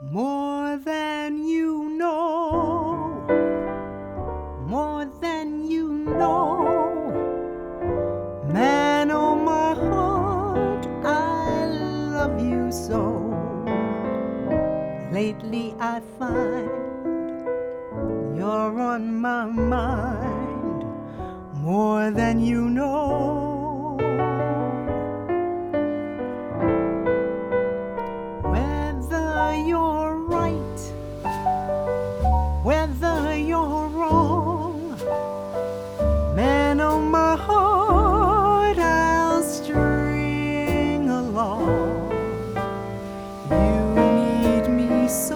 More than you know, more than you know, man, oh my heart, I love you so. Lately I find you're on my mind, more than you know. Whether you're right, whether you're wrong, man, oh my heart, I'll string along. You need me so,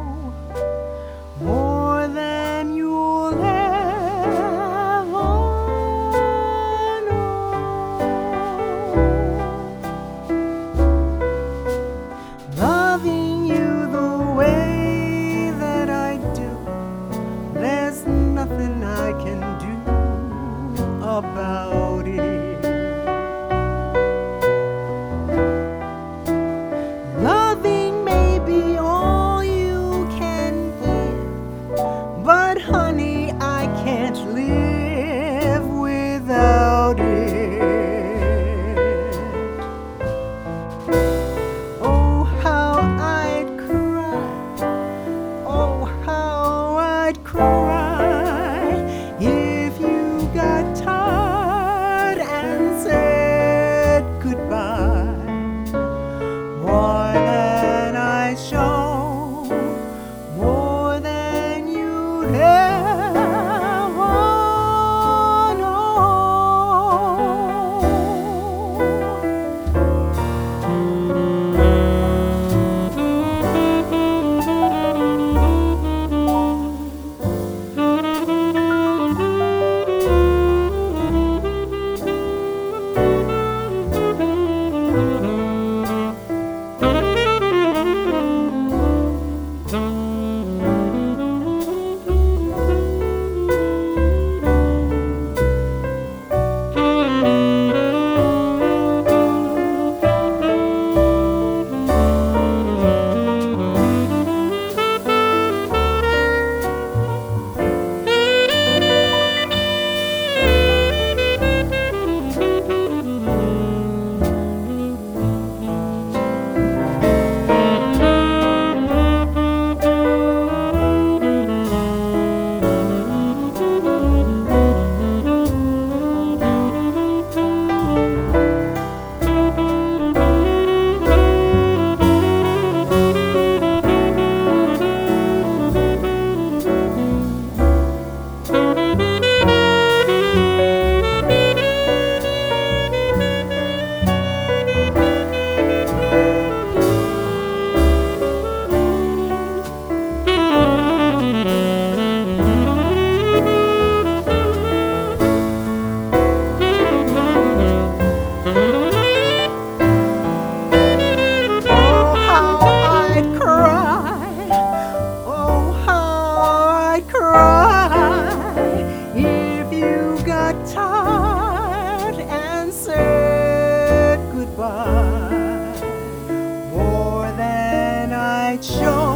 more than you'll ever know. Loving you the way that I do, there's nothing I can do about it. Loving may be all you can give, but honey, I can't live without it. Oh, how I'd cry, oh, how I'd cry if you got tired and said goodbye. More than I show, more than you'd ever know. Tired and said goodbye, more than I'd show.